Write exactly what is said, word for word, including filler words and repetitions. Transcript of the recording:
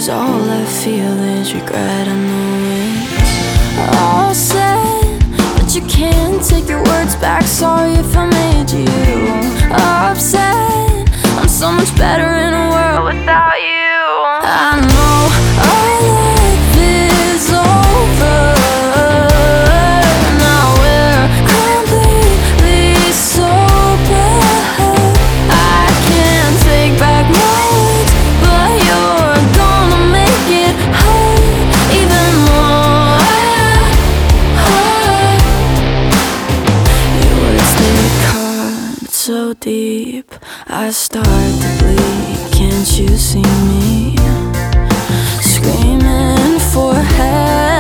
'cause all I feel is regret. I know it's all said, but you can't take your words back. Sorry if I made you upset. I'm so much better in a world without you. I know our life is over. Now we're completely sober. I can't take back my words, but you're gonna make it hurt even more. Your words, they cut so deep, I start to bleed. Can't you see me screaming for help?